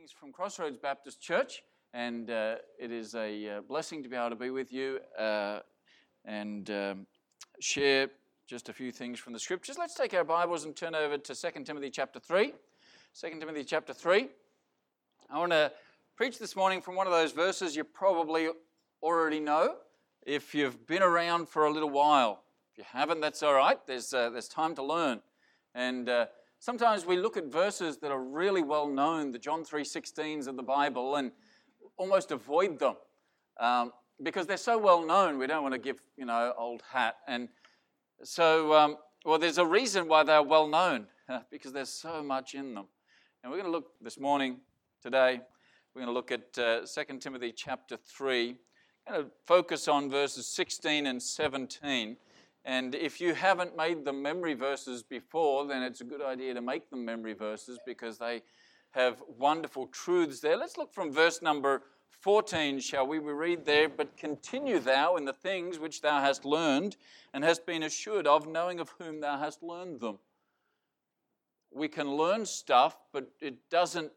Greetings from Crossroads Baptist Church, and it is a blessing to be able to be with you and share just a few things from the Scriptures. Let's take our Bibles and turn over to 2 Timothy chapter 3. 2 Timothy chapter 3. I want to preach this morning from one of those verses you probably already know if you've been around for a little while. If you haven't, that's all right. There's time to learn. And sometimes we look at verses that are really well known, the John 3:16s of the Bible, and almost avoid them because they're so well known. We don't want to give, old hat. And so, there's a reason why they're well known because there's so much in them. And we're going to look this morning, today, we're going to look at 2 Timothy chapter 3. I'm going to focus on verses 16 and 17. And if you haven't made them memory verses before, then it's a good idea to make them memory verses because they have wonderful truths there. Let's look from verse number 14, shall we? We read there, "But continue thou in the things which thou hast learned and hast been assured of, knowing of whom thou hast learned them." We can learn stuff, but it doesn't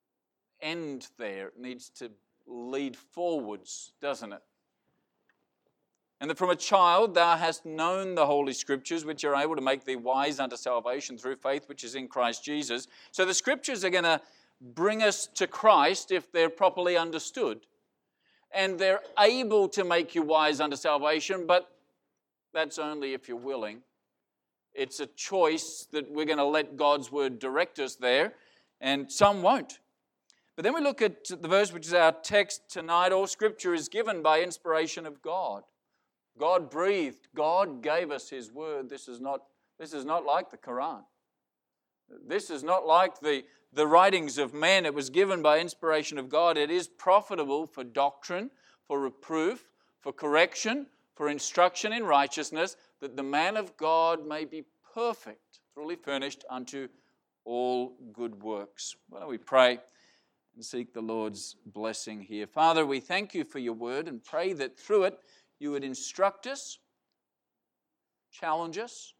end there. It needs to lead forwards, doesn't it? "And that from a child thou hast known the Holy Scriptures, which are able to make thee wise unto salvation through faith which is in Christ Jesus." So the Scriptures are going to bring us to Christ if they're properly understood. And they're able to make you wise unto salvation, but that's only if you're willing. It's a choice that we're going to let God's Word direct us there, and some won't. But then we look at the verse which is our text tonight. All Scripture is given by inspiration of God. God breathed. God gave us His Word. This is not like the Quran. This is not like the writings of men. It was given by inspiration of God. It is profitable for doctrine, for reproof, for correction, for instruction in righteousness, that the man of God may be perfect, thoroughly furnished unto all good works. Why don't we pray and seek the Lord's blessing here. Father, we thank you for your word and pray that through it you would instruct us, challenge us,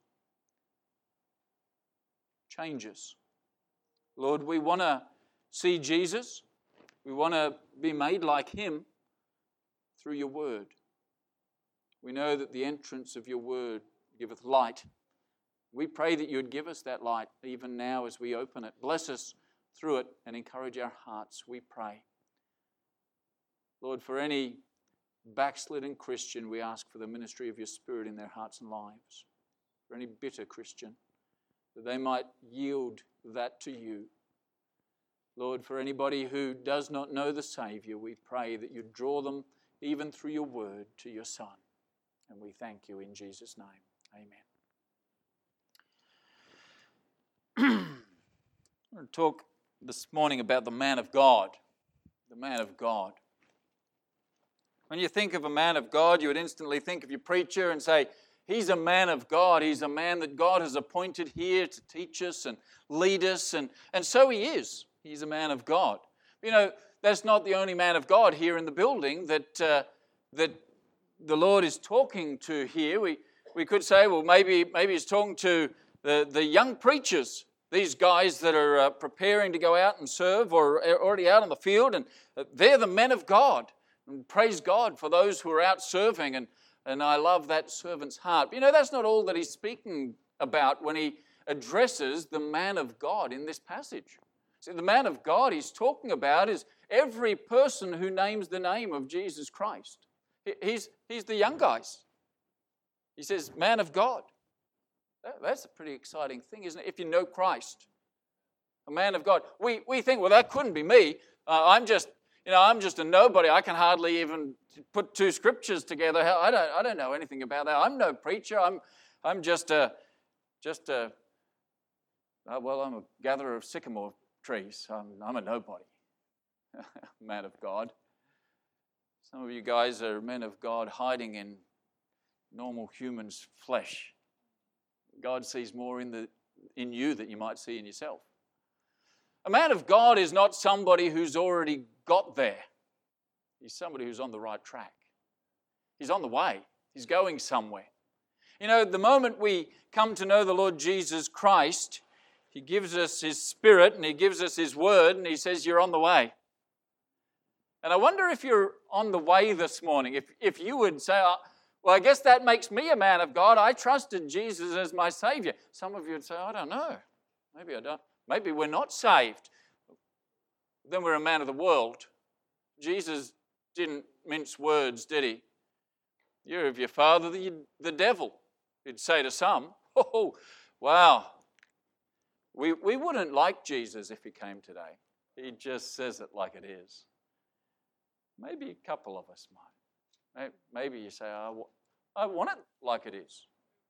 change us. Lord, we want to see Jesus. We want to be made like Him through your word. We know that the entrance of your word giveth light. We pray that you would give us that light even now as we open it. Bless us through it and encourage our hearts, we pray. Lord, for any backslidden Christian, we ask for the ministry of your Spirit in their hearts and lives. For any bitter Christian, that they might yield that to you. Lord, for anybody who does not know the Savior, we pray that you draw them even through your word to your Son. And we thank you in Jesus' name. Amen. I'm going to talk this morning about the man of God. The man of God. When you think of a man of God, you would instantly think of your preacher and say, he's a man of God. He's a man that God has appointed here to teach us and lead us. And so he is. He's a man of God. That's not the only man of God here in the building that the Lord is talking to here. We could say, well, maybe he's talking to the young preachers, these guys that are preparing to go out and serve or are already out on the field, and they're the men of God. And praise God for those who are out serving, and I love that servant's heart. But that's not all that he's speaking about when he addresses the man of God in this passage. See, the man of God he's talking about is every person who names the name of Jesus Christ. He's the young guys. He says, man of God. That's a pretty exciting thing, isn't it? If you know Christ, a man of God. We think, well, that couldn't be me. I'm just a nobody. I can hardly even put two scriptures together. I don't know anything about that. I'm no preacher. I'm just a gatherer of sycamore trees. I'm a nobody. Man of God. Some of you guys are men of God hiding in normal humans' flesh. God sees more in you than you might see in yourself. A man of God is not somebody who's already got there. He's somebody who's on the right track. He's on the way. He's going somewhere. The moment we come to know the Lord Jesus Christ, He gives us His Spirit and He gives us His Word and He says, you're on the way. And I wonder if you're on the way this morning, if you would say, well, I guess that makes me a man of God. I trusted Jesus as my Savior. Some of you would say, I don't know. Maybe I don't. Maybe we're not saved. Then we're a man of the world. Jesus didn't mince words, did He? You're of your father, the devil, he'd say to some. Oh, wow. We wouldn't like Jesus if He came today. He just says it like it is. Maybe a couple of us might. Maybe you say, I want it like it is.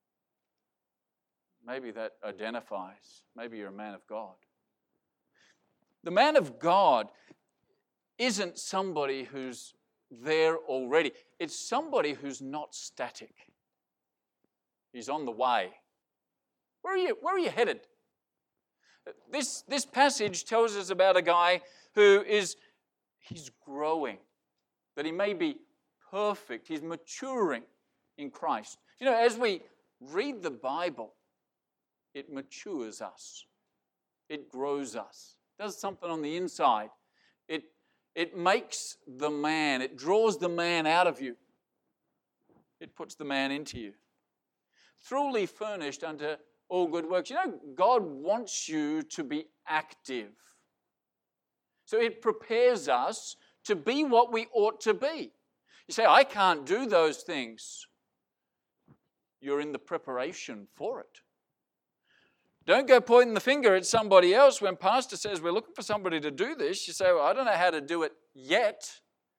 Maybe that identifies. Maybe you're a man of God. The man of God isn't somebody who's there already. It's somebody who's not static. He's on the way. Where are you headed? This passage tells us about a guy who he's growing, that he may be perfect. He's maturing in Christ. You know, as we read the Bible, it matures us. It grows us. It does something on the inside. It makes the man. It draws the man out of you. It puts the man into you. Truly furnished unto all good works. You know, God wants you to be active. So it prepares us to be what we ought to be. You say, I can't do those things. You're in the preparation for it. Don't go pointing the finger at somebody else when pastor says we're looking for somebody to do this. You say, well, I don't know how to do it yet,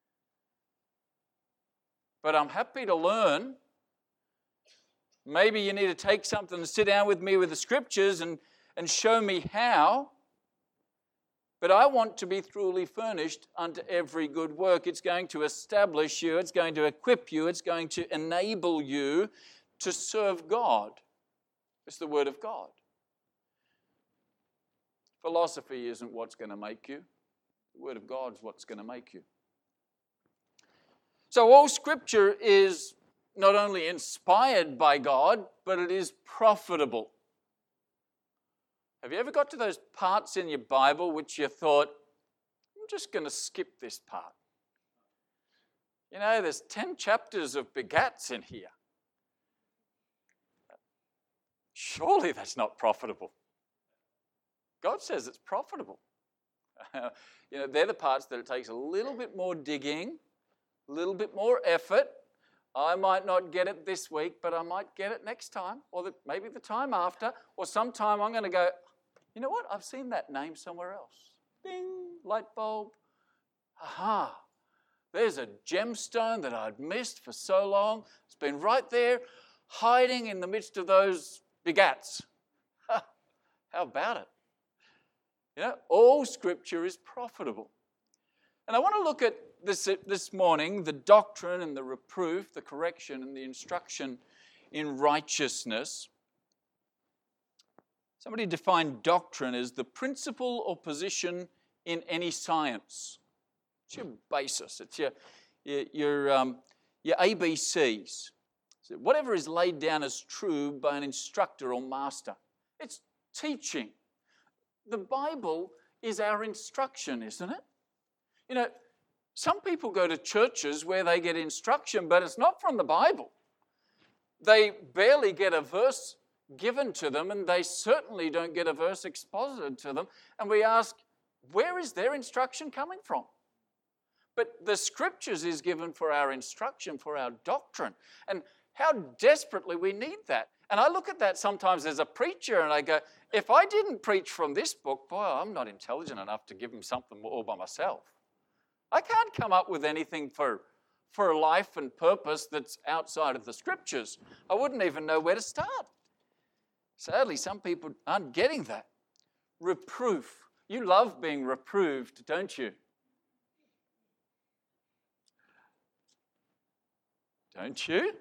but I'm happy to learn. Maybe you need to take something and sit down with me with the scriptures and show me how. But I want to be truly furnished unto every good work. It's going to establish you. It's going to equip you. It's going to enable you to serve God. It's the Word of God. Philosophy isn't what's going to make you. The Word of God is what's going to make you. So all Scripture is not only inspired by God, but it is profitable. Have you ever got to those parts in your Bible which you thought, I'm just going to skip this part? You know, there's 10 chapters of begats in here. Surely that's not profitable. God says it's profitable. You know, they're the parts that it takes a little bit more digging, a little bit more effort. I might not get it this week, but I might get it next time, or maybe the time after, or sometime I'm going to go, you know what? I've seen that name somewhere else. Ding, light bulb. Aha, there's a gemstone that I'd missed for so long. It's been right there, hiding in the midst of those begats. How about it? You know, all Scripture is profitable. And I want to look at this morning, the doctrine and the reproof, the correction and the instruction in righteousness. Somebody defined doctrine as the principle or position in any science. It's your basis. It's your ABCs. So whatever is laid down as true by an instructor or master. It's teaching. The Bible is our instruction, isn't it? You know, some people go to churches where they get instruction, but it's not from the Bible. They barely get a verse given to them, and they certainly don't get a verse exposited to them. And we ask, where is their instruction coming from? But the Scriptures is given for our instruction, for our doctrine. And how desperately we need that. And I look at that sometimes as a preacher and I go, if I didn't preach from this book, boy, I'm not intelligent enough to give them something all by myself. I can't come up with anything for life and purpose that's outside of the Scriptures. I wouldn't even know where to start. Sadly, some people aren't getting that. Reproof. You love being reproved, don't you? Don't you?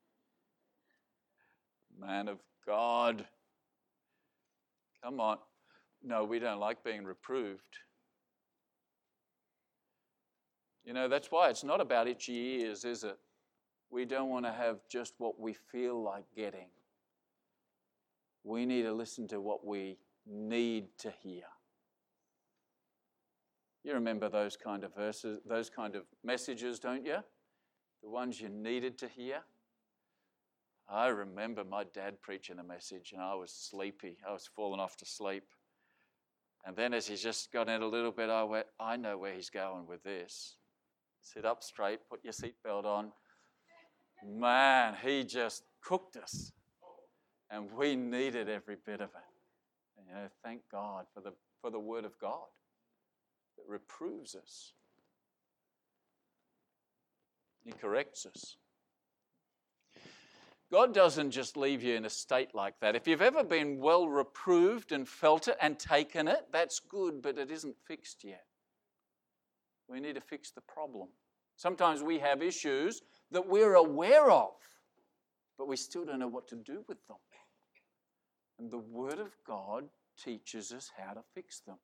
Man of God. Come on. No, we don't like being reproved. You know, that's why it's not about itchy ears, is it? We don't want to have just what we feel like getting. We need to listen to what we need to hear. You remember those kind of verses, those kind of messages, don't you? The ones you needed to hear. I remember my dad preaching a message and I was sleepy. I was falling off to sleep. And then as he just got in a little bit, I went, I know where he's going with this. Sit up straight, put your seatbelt on. Man, he just cooked us. And we needed every bit of it. And, thank God for the Word of God that reproves us. He corrects us. God doesn't just leave you in a state like that. If you've ever been well reproved and felt it and taken it, that's good, but it isn't fixed yet. We need to fix the problem. Sometimes we have issues that we're aware of, but we still don't know what to do with them. And the Word of God teaches us how to fix them.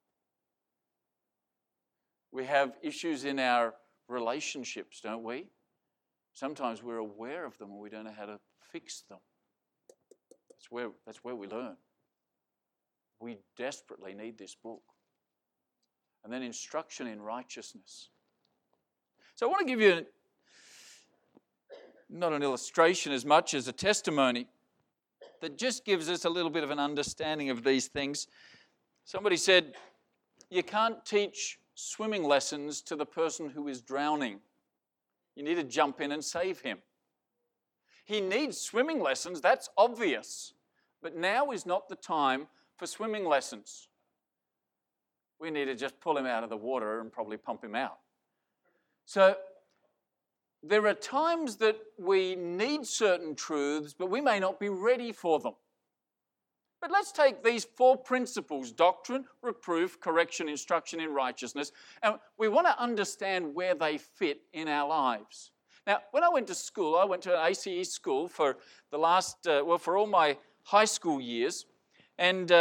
We have issues in our relationships, don't we? Sometimes we're aware of them and we don't know how to fix them. That's where we learn. We desperately need this book. And then instruction in righteousness. So I want to give you not an illustration as much as a testimony that just gives us a little bit of an understanding of these things. Somebody said, you can't teach swimming lessons to the person who is drowning. You need to jump in and save him. He needs swimming lessons, that's obvious. But now is not the time for swimming lessons. We need to just pull him out of the water and probably pump him out. So there are times that we need certain truths, but we may not be ready for them. But let's take these 4 principles: doctrine, reproof, correction, instruction in righteousness, and we want to understand where they fit in our lives. Now, when I went to school, I went to an ACE school for the last, for all my high school years, and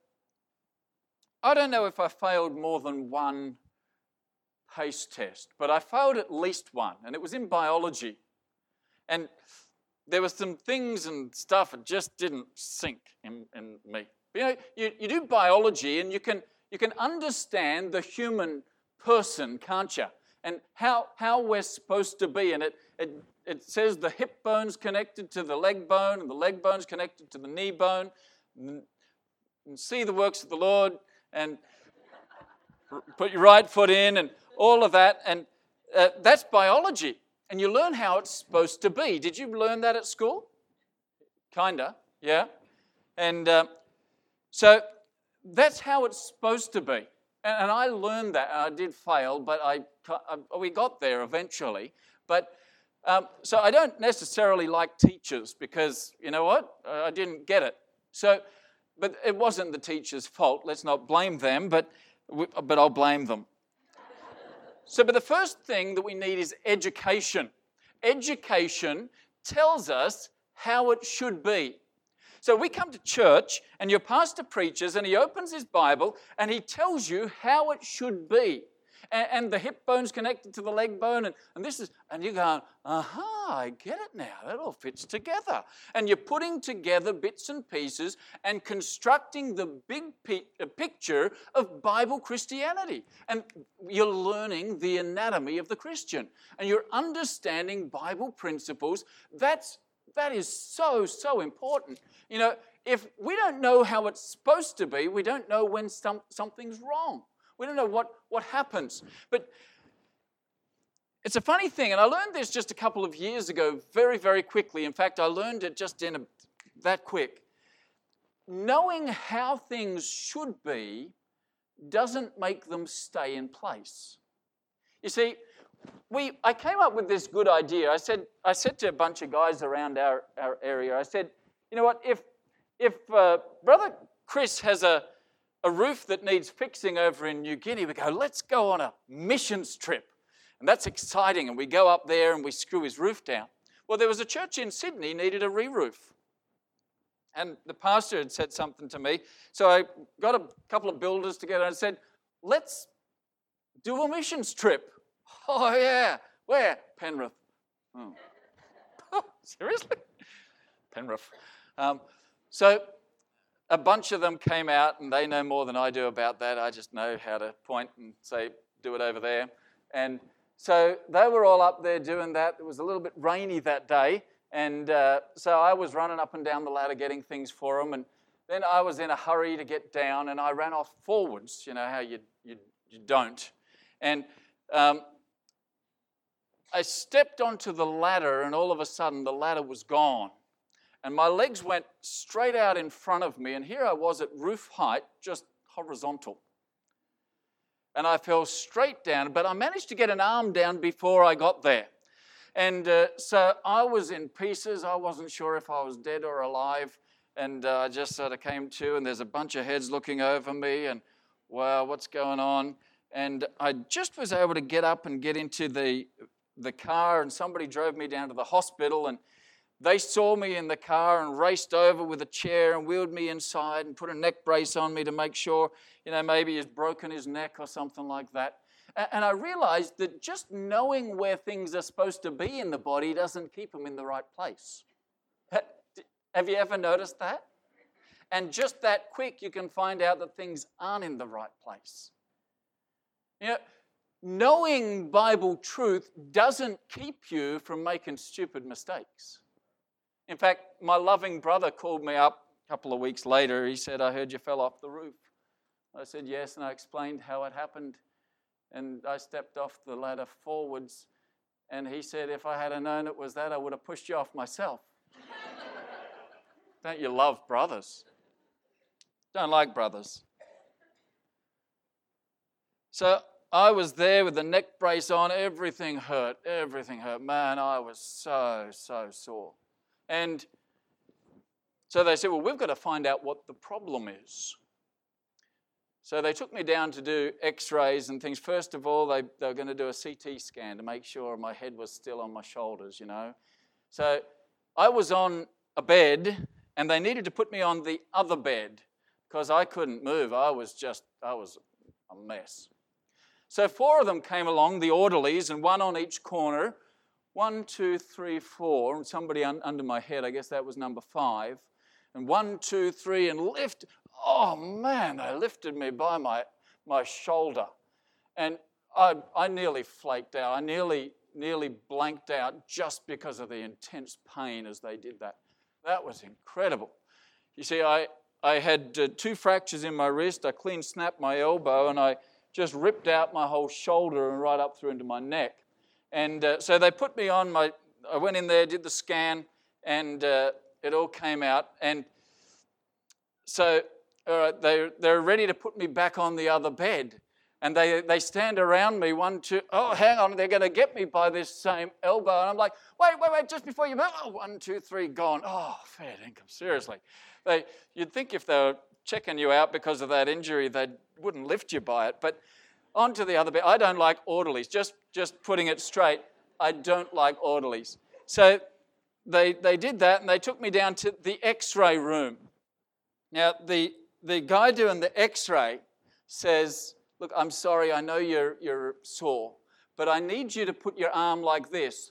I don't know if I failed more than one PACE test, but I failed at least one, and it was in biology. And there were some things and stuff that just didn't sink in me. But, you do biology and you can understand the human person, can't you? And how we're supposed to be. And it says the hip bone's connected to the leg bone, and the leg bone's connected to the knee bone. And see the works of the Lord, and put your right foot in, and all of that. And that's biology. And you learn how it's supposed to be. Did you learn that at school? Kinda, yeah. And so that's how it's supposed to be. And I learned that, and I did fail, but we got there eventually. But so I don't necessarily like teachers because, you know what? I didn't get it. So, but it wasn't the teacher's fault. Let's not blame them, but I'll blame them. But the first thing that we need is education. Education tells us how it should be. So we come to church and your pastor preaches and he opens his Bible and he tells you how it should be. And the hip bone's connected to the leg bone and you're going, aha, I get it now. That all fits together. And you're putting together bits and pieces and constructing the big picture of Bible Christianity. And you're learning the anatomy of the Christian. And you're understanding Bible principles. That is so, so important. You know, if we don't know how it's supposed to be, we don't know when something's wrong. We don't know what happens. But it's a funny thing, and I learned this just a couple of years ago very, very quickly. In fact, I learned it just that quick. Knowing how things should be doesn't make them stay in place. You see, I came up with this good idea. I said to a bunch of guys around our area, I said, you know what, if Brother Chris has a roof that needs fixing over in New Guinea, we go, let's go on a missions trip. And that's exciting. And we go up there and we screw his roof down. Well, there was a church in Sydney needed a re-roof. And the pastor had said something to me. So I got a couple of builders together and said, let's do a missions trip. Oh, yeah. Where? Penrith. Oh, seriously? Penrith. So a bunch of them came out, and they know more than I do about that. I just know how to point and say, do it over there. And so they were all up there doing that. It was a little bit rainy that day, and so I was running up and down the ladder getting things for them, and then I was in a hurry to get down, and I ran off forwards. You know how you don't. And I stepped onto the ladder, and all of a sudden the ladder was gone. And my legs went straight out in front of me, and here I was at roof height, just horizontal. And I fell straight down, but I managed to get an arm down before I got there. And so I was in pieces. I wasn't sure if I was dead or alive. And I just sort of came to, and there's a bunch of heads looking over me, and wow, what's going on? And I just was able to get up and get into the car, and somebody drove me down to the hospital, and they saw me in the car and raced over with a chair and wheeled me inside and put a neck brace on me to make sure, maybe he's broken his neck or something like that. And I realized that just knowing where things are supposed to be in the body doesn't keep them in the right place. Have you ever noticed that? And just that quick, you can find out that things aren't in the right place. Knowing Bible truth doesn't keep you from making stupid mistakes. In fact, my loving brother called me up a couple of weeks later. He said, I heard you fell off the roof. I said, yes, and I explained how it happened. And I stepped off the ladder forwards. And he said, if I had known it was that, I would have pushed you off myself. Don't you love brothers? Don't like brothers. So I was there with the neck brace on. Everything hurt. Man, I was so sore. And so they said, well, we've got to find out what the problem is. So they took me down to do x-rays and things. First of all, they were going to do a CT scan to make sure my head was still on my shoulders, So I was on a bed, and they needed to put me on the other bed because I couldn't move. I was a mess. So 4 of them came along, the orderlies, and 1 on each corner. 1, 2, 3, 4, and somebody under my head, I guess that was number 5. And 1, 2, 3, and lift. Oh man, they lifted me by my shoulder. And I nearly flaked out. I nearly blanked out just because of the intense pain as they did that. That was incredible. You see, I had 2 fractures in my wrist. I clean snapped my elbow, and I just ripped out my whole shoulder and right up through into my neck. And so they put me on I went in there, did the scan, and it all came out. And so they're ready to put me back on the other bed. And they stand around me, 1, 2, oh, hang on, they're going to get me by this same elbow. And I'm like, wait, just before you move. Oh, 1, 2, 3, gone. Oh, fair income, seriously. You'd think if they were checking you out because of that injury, they wouldn't lift you by it. But onto the other bed. I don't like orderlies. Just putting it straight, I don't like orderlies. So they did that, and they took me down to the x-ray room. Now, the guy doing the x-ray says, look, I'm sorry, I know you're sore, but I need you to put your arm like this,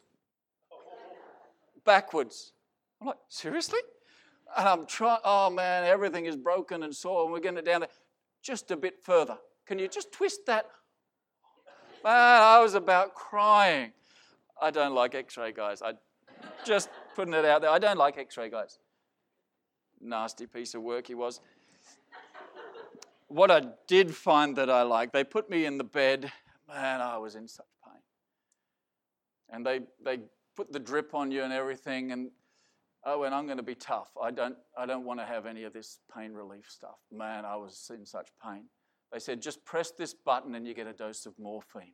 backwards. I'm like, seriously? And I'm trying, oh man, everything is broken and sore, and we're getting it down there. Just a bit further. Can you just twist that? Man, I was about crying. I don't like x-ray guys. I just putting it out there. I don't like x-ray guys. Nasty piece of work he was. What I did find that I liked, they put me in the bed. Man, I was in such pain. And they put the drip on you and everything, and I went, I'm going to be tough. I don't want to have any of this pain relief stuff. Man, I was in such pain. They said, just press this button and you get a dose of morphine.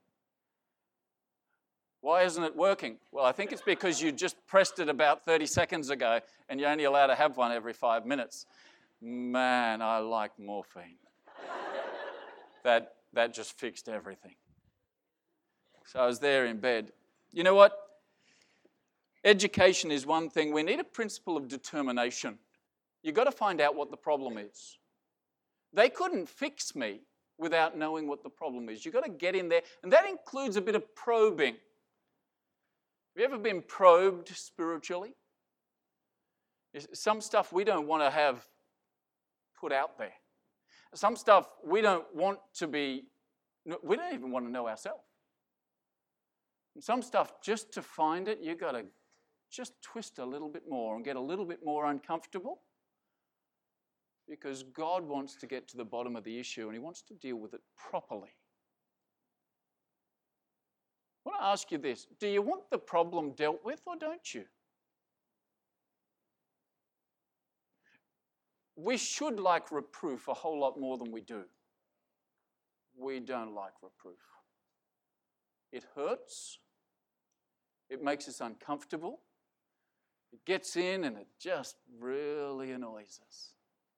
Why isn't it working? Well, I think it's because you just pressed it about 30 seconds ago and you're only allowed to have one every 5 minutes. Man, I like morphine. That just fixed everything. So I was there in bed. You know what? Education is one thing. We need a principle of determination. You've got to find out what the problem is. They couldn't fix me without knowing what the problem is. You've got to get in there, and that includes a bit of probing. Have you ever been probed spiritually? Some stuff we don't want to have put out there. Some stuff we don't want to be, we don't even want to know ourselves. And some stuff, just to find it, you've got to just twist a little bit more and get a little bit more uncomfortable, because God wants to get to the bottom of the issue and he wants to deal with it properly. I want to ask you this. Do you want the problem dealt with or don't you? We should like reproof a whole lot more than we do. We don't like reproof. It hurts. It makes us uncomfortable. It gets in and it just really annoys us.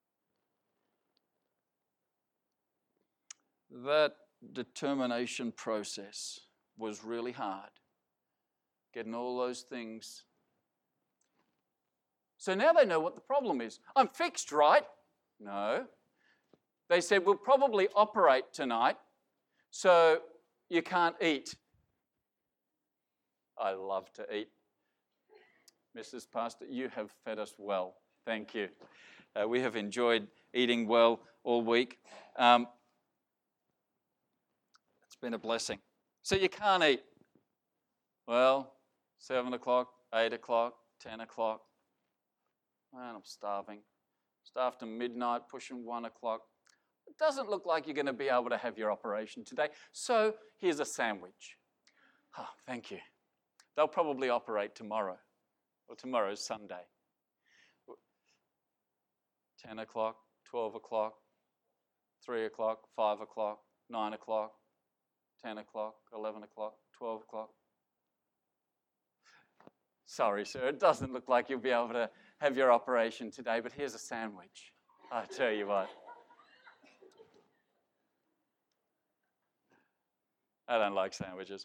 That determination process was really hard. Getting all those things. So now they know what the problem is. I'm fixed, right? No. They said, we'll probably operate tonight, so you can't eat. I love to eat. Mrs. Pastor, you have fed us well. Thank you. We have enjoyed eating well all week. It's been a blessing. So you can't eat. Well, 7 o'clock, 8 o'clock, 10 o'clock. Man, I'm starving. Starved to midnight, pushing 1 o'clock. It doesn't look like you're going to be able to have your operation today. So here's a sandwich. Oh, thank you. They'll probably operate tomorrow. Well, tomorrow's Sunday. 10 o'clock, 12 o'clock, 3 o'clock, 5 o'clock, 9 o'clock, 10 o'clock, 11 o'clock, 12 o'clock. Sorry, sir, it doesn't look like you'll be able to have your operation today, but here's a sandwich. I tell you what. I don't like sandwiches.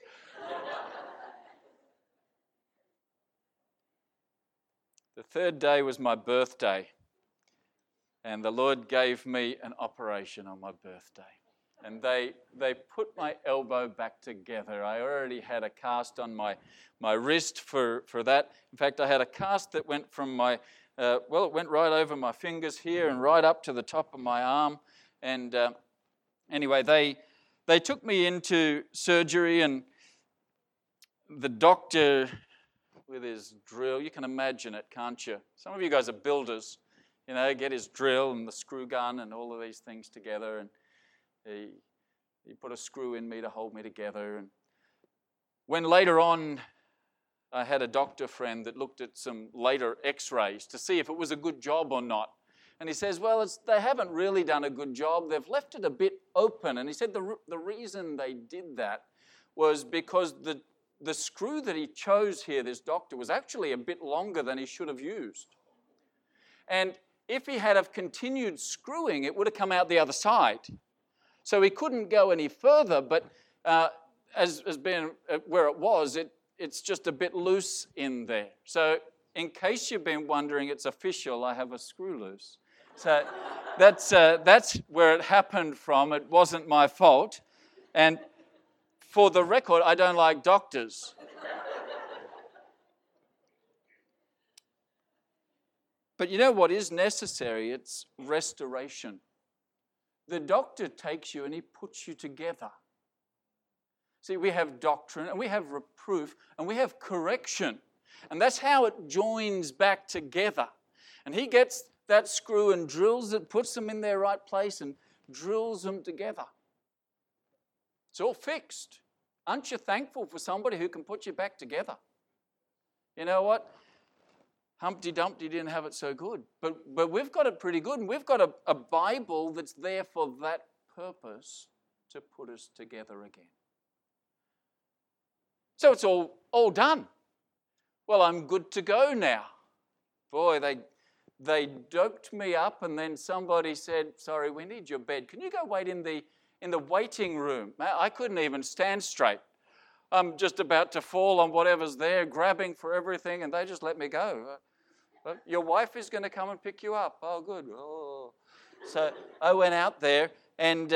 The third day was my birthday, and the Lord gave me an operation on my birthday. And they put my elbow back together. I already had a cast on my wrist for that. In fact, I had a cast that went from my, it went right over my fingers here and right up to the top of my arm. And anyway, they took me into surgery, and the doctor with his drill, you can imagine it, can't you? Some of you guys are builders, you know, get his drill and the screw gun and all of these things together, and he put a screw in me to hold me together. And when later on I had a doctor friend that looked at some later x-rays to see if it was a good job or not. And he says, well, they haven't really done a good job. They've left it a bit open. And he said the reason they did that was because the screw that he chose here, this doctor, was actually a bit longer than he should have used. And if he had have continued screwing, it would have come out the other side. So he couldn't go any further, but as being where it was, it's just a bit loose in there. So in case you've been wondering, it's official, I have a screw loose. So that's where it happened from. It wasn't my fault. And for the record, I don't like doctors. But you know what is necessary? It's restoration. The doctor takes you and he puts you together. See, we have doctrine and we have reproof and we have correction. And that's how it joins back together. And he gets that screw and drills it, puts them in their right place and drills them together. It's all fixed. Aren't you thankful for somebody who can put you back together? You know what? Humpty Dumpty didn't have it so good. But we've got it pretty good. And we've got a Bible that's there for that purpose, to put us together again. So it's all done. Well, I'm good to go now. Boy, they doped me up, and then somebody said, sorry, we need your bed. Can you go wait in the waiting room? I couldn't even stand straight. I'm just about to fall on whatever's there, grabbing for everything, and they just let me go. Your wife is going to come and pick you up. Oh, good. Oh. So I went out there, and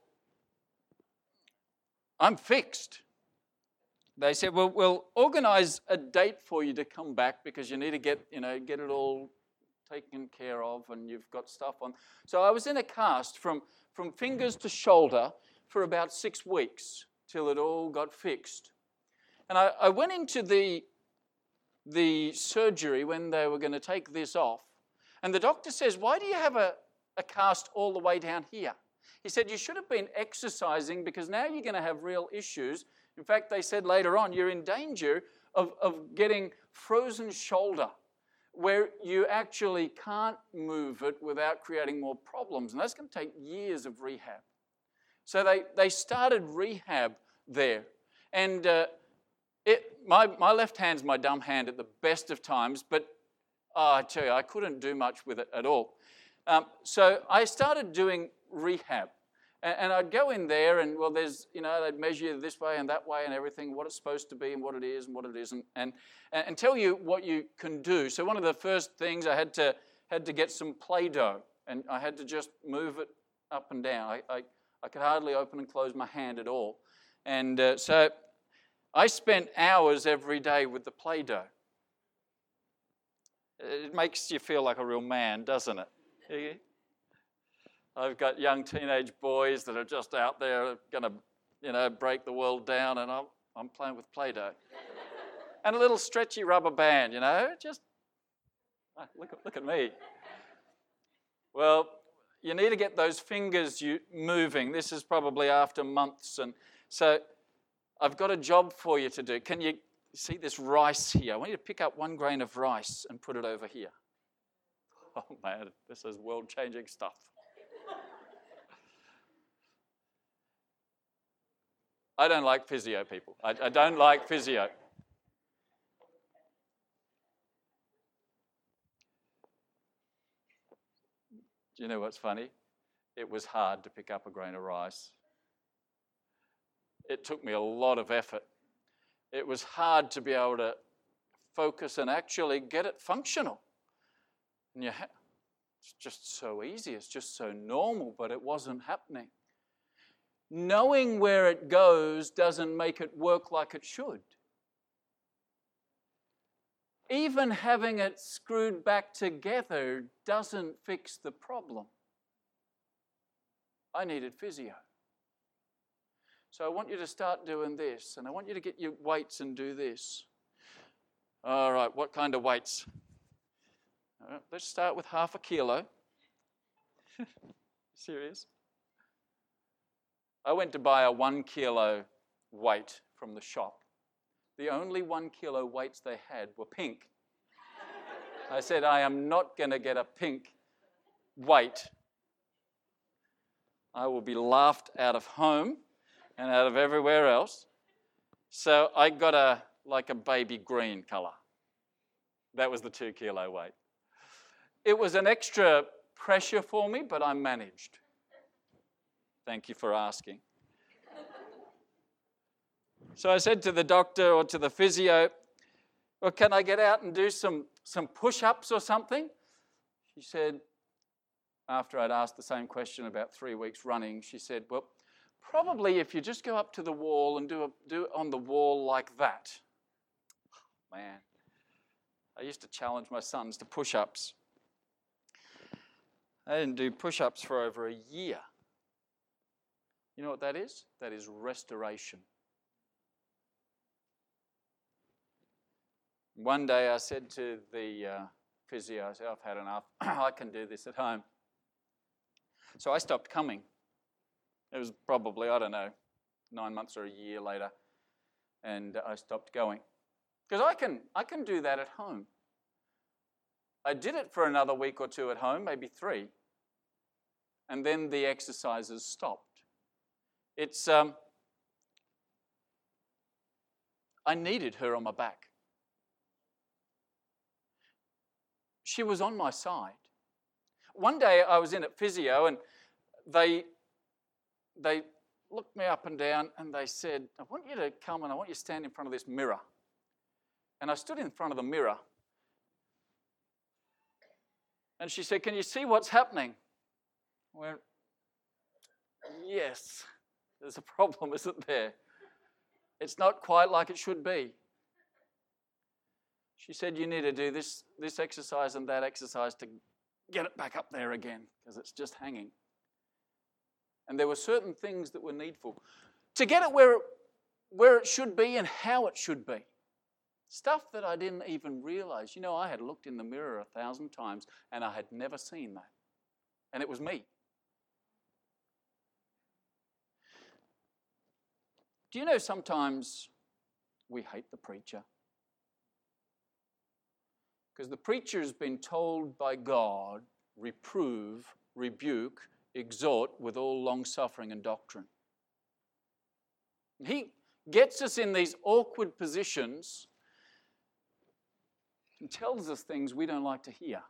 I'm fixed. They said, well, we'll organize a date for you to come back because you need to get it all taken care of and you've got stuff on. So I was in a cast from fingers to shoulder for about 6 weeks till it all got fixed. And I went into the surgery when they were going to take this off. And the doctor says, why do you have a cast all the way down here? He said, you should have been exercising because now you're going to have real issues. In fact, they said later on, you're in danger of getting frozen shoulder, where you actually can't move it without creating more problems. And that's going to take years of rehab. So they started rehab there. And my left hand's my dumb hand at the best of times, but I tell you, I couldn't do much with it at all. So I started doing rehab. And I'd go in there and, well, there's, they'd measure you this way and that way and everything, what it's supposed to be and what it is and what it isn't, and tell you what you can do. So one of the first things I had to get some Play-Doh, and I had to just move it up and down. I could hardly open and close my hand at all. And so I spent hours every day with the Play-Doh. It makes you feel like a real man, doesn't it? I've got young teenage boys that are just out there going to, break the world down, and I'm playing with Play-Doh. And a little stretchy rubber band, just look at me. Well, you need to get those fingers moving. This is probably after months, and so I've got a job for you to do. Can you see this rice here? I want you to pick up 1 grain of rice and put it over here. Oh man, this is world-changing stuff. I don't like physio, people. I don't like physio. Do you know what's funny? It was hard to pick up a grain of rice. It took me a lot of effort. It was hard to be able to focus and actually get it functional. And it's just so easy. It's just so normal, but it wasn't happening. Knowing where it goes doesn't make it work like it should. Even having it screwed back together doesn't fix the problem. I needed physio. So I want you to start doing this, and I want you to get your weights and do this. All right, what kind of weights? All right, let's start with 1/2 kilo. Serious? I went to buy a 1 kilo weight from the shop. The only 1 kilo weights they had were pink. I said, I am not going to get a pink weight. I will be laughed out of home and out of everywhere else. So I got a baby green color. That was the 2 kilo weight. It was an extra pressure for me, but I managed. Thank you for asking. So I said to the doctor or to the physio, well, can I get out and do some push-ups or something? She said, after I'd asked the same question about 3 weeks running, she said, well, probably if you just go up to the wall and do it on the wall like that. Man, I used to challenge my sons to push-ups. I didn't do push-ups for over a year. You know what that is? That is restoration. One day I said to the physio, I said, I've had enough. I can do this at home. So I stopped coming. It was probably, 9 months or a year later, and I stopped going. Because I can do that at home. I did it for another week or 2 at home, maybe 3, and then the exercises stopped. It's, I needed her on my back. She was on my side. One day I was in at physio and they looked me up and down and they said, I want you to come and I want you to stand in front of this mirror. And I stood in front of the mirror. And she said, can you see what's happening? I went, yes. There's a problem, isn't there? It's not quite like it should be. She said, you need to do this exercise and that exercise to get it back up there again because it's just hanging. And there were certain things that were needful to get it where it should be and how it should be. Stuff that I didn't even realize. You know, I had looked in the mirror 1,000 times and I had never seen that. And it was me. Do you know sometimes we hate the preacher? Because the preacher has been told by God, reprove, rebuke, exhort with all long-suffering and doctrine. He gets us in these awkward positions and tells us things we don't like to hear.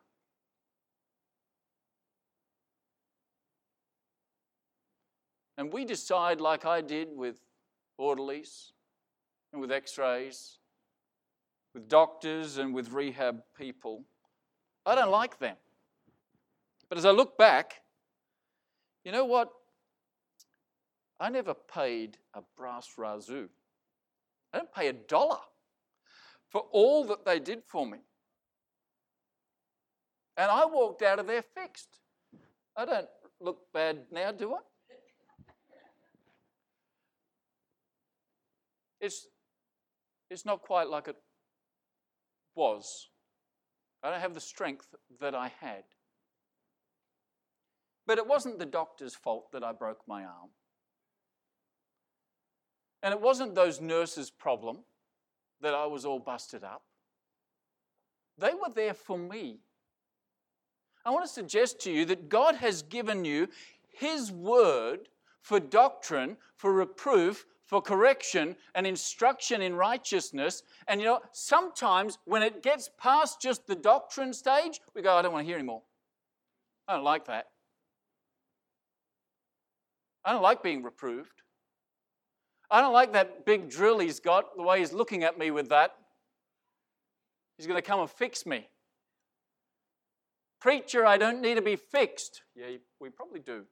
And we decide, like I did with orderlies and with x-rays, with doctors and with rehab people, I don't like them. But as I look back, you know what? I never paid a brass razoo. I didn't pay $1 for all that they did for me. And I walked out of there fixed. I don't look bad now, do I? It's not quite like it was. I don't have the strength that I had. But it wasn't the doctor's fault that I broke my arm. And it wasn't those nurses' problem that I was all busted up. They were there for me. I want to suggest to you that God has given you His word for doctrine, for reproof, for correction and instruction in righteousness. And you know, sometimes when it gets past just the doctrine stage, we go, I don't want to hear anymore. I don't like that. I don't like being reproved. I don't like that big drill he's got, the way he's looking at me with that. He's going to come and fix me. Preacher, I don't need to be fixed. Yeah, we probably do.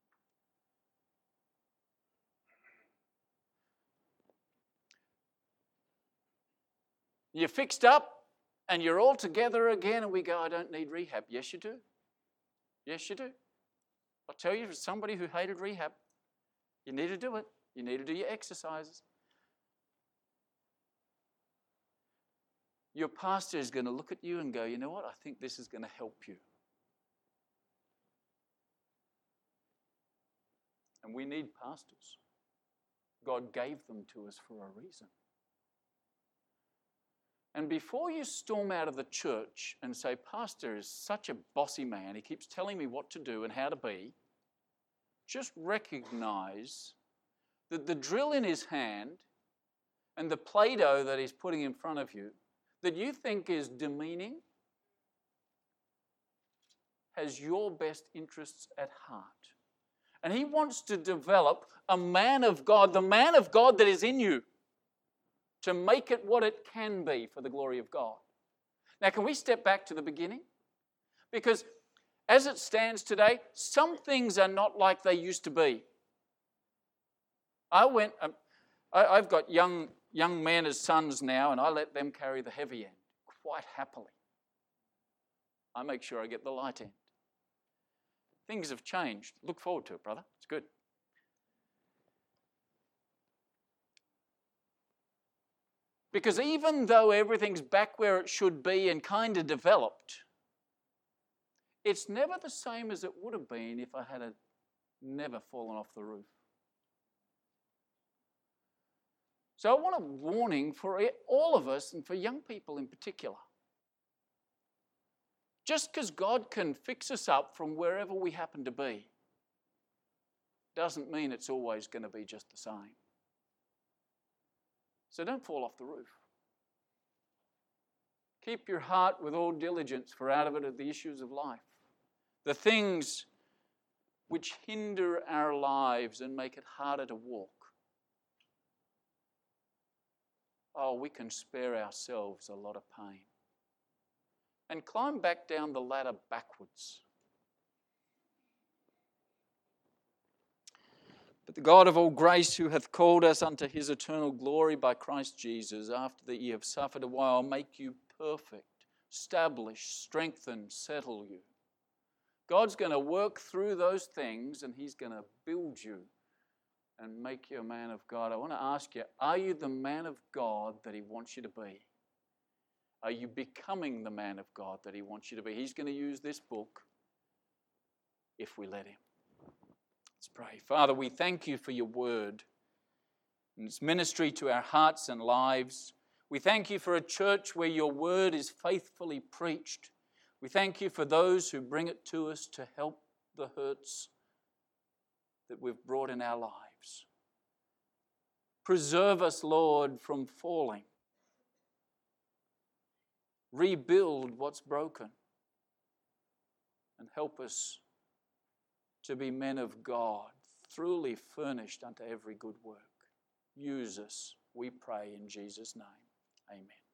You're fixed up and you're all together again and we go, I don't need rehab. Yes, you do. Yes, you do. I'll tell you, for somebody who hated rehab, you need to do it. You need to do your exercises. Your pastor is going to look at you and go, you know what, I think this is going to help you. And we need pastors. God gave them to us for a reason. And before you storm out of the church and say, Pastor is such a bossy man, he keeps telling me what to do and how to be, just recognize that the drill in his hand and the Play-Doh that he's putting in front of you, that you think is demeaning, has your best interests at heart. And he wants to develop a man of God, the man of God that is in you, to make it what it can be for the glory of God. Now, can we step back to the beginning? Because as it stands today, some things are not like they used to be. I've got young men as sons now, and I let them carry the heavy end quite happily. I make sure I get the light end. Things have changed. Look forward to it, brother. It's good. Because even though everything's back where it should be and kind of developed, it's never the same as it would have been if I had never fallen off the roof. So I want a warning for all of us and for young people in particular. Just because God can fix us up from wherever we happen to be doesn't mean it's always going to be just the same. So don't fall off the roof. Keep your heart with all diligence, for out of it are the issues of life. The things which hinder our lives and make it harder to walk. Oh, we can spare ourselves a lot of pain. And climb back down the ladder backwards. But the God of all grace, who hath called us unto his eternal glory by Christ Jesus, after that ye have suffered a while, make you perfect, establish, strengthen, settle you. God's going to work through those things and He's going to build you and make you a man of God. I want to ask you, are you the man of God that He wants you to be? Are you becoming the man of God that He wants you to be? He's going to use this book if we let Him. Let's pray. Father, we thank You for Your word and its ministry to our hearts and lives. We thank You for a church where Your word is faithfully preached. We thank You for those who bring it to us to help the hurts that we've brought in our lives. Preserve us, Lord, from falling. Rebuild what's broken. And help us to be men of God, truly furnished unto every good work. Use us, we pray in Jesus' name. Amen.